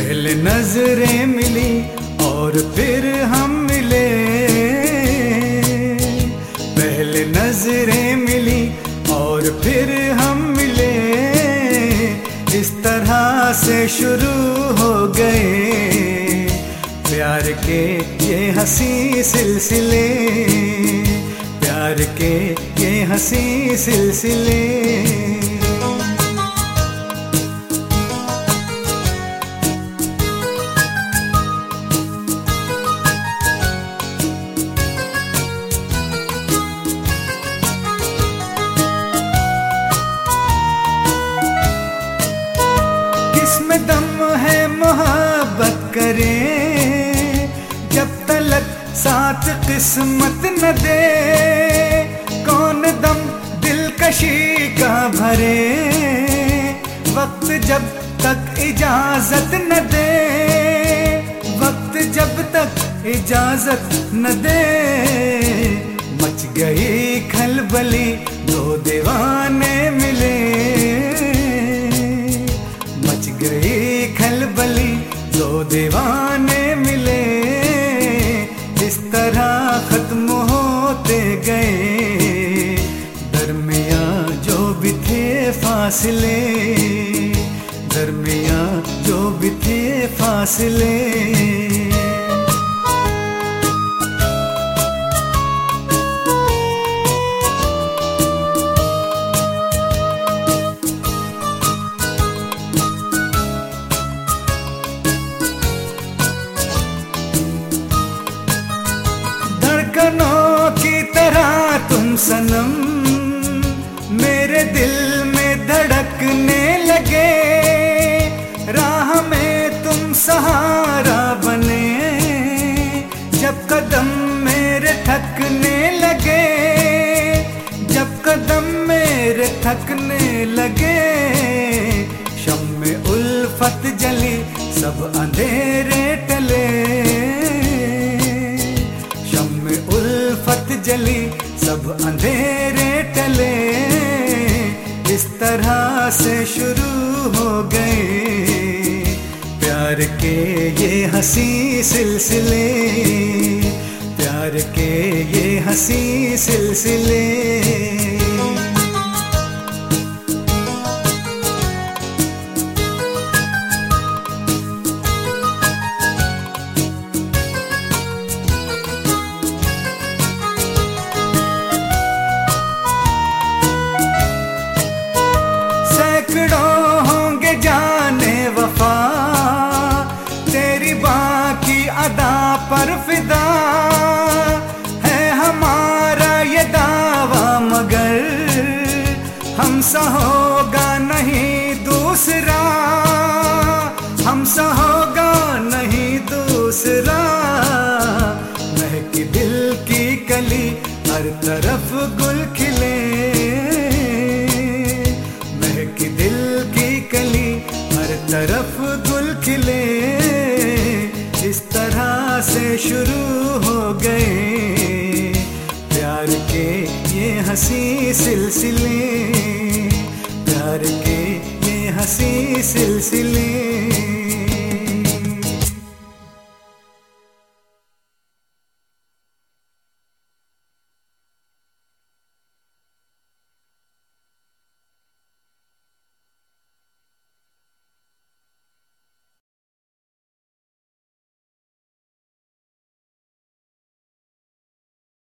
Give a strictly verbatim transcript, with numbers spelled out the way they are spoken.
पहले नजरें मिली और फिर हम मिले, पहले नजरें मिली और फिर हम मिले, इस तरह से शुरू हो गए प्यार के ये हंसी सिलसिले, प्यार के ये हंसी सिलसिले। किसमें दम है मोहब्बत करें जब तलक साथ किस्मत न दे, कौन दम दिलकशी का भरे वक्त जब तक इजाजत न दे, वक्त जब तक इजाजत न दे। मच गई खलबली दो दीवाने मिले, मच गई खलबली दो दीवाने मिले, इस तरह खत्म होते गए दरमियां जो भी थे फासले, दरमियां जो भी थे फासले। धड़कनों की तरह तुम सनम मेरे दिल में धड़कने लगे, राह में तुम सहारा बने जब कदम मेरे थकने लगे, जब कदम मेरे थकने लगे। शम्मे उल्फत जली सब अंधेरे टले, उल्फत जली सब अंधेरे टले, इस तरह से शुरू हो गए प्यार के ये हंसी सिलसिले, प्यार के ये हंसी सिलसिले। होंगे जाने वफा तेरी बाकी अदा पर फिदा, है हमारा ये दावा मगर हमसा होगा नहीं दूसरा, हमसा होगा नहीं दूसरा। महकी दिल की कली हर तरफ गुल खिले, कि दिल की कली हर तरफ गुल खिले, इस तरह से शुरू हो गए प्यार के ये हंसी सिलसिले, प्यार के ये हंसी सिलसिले।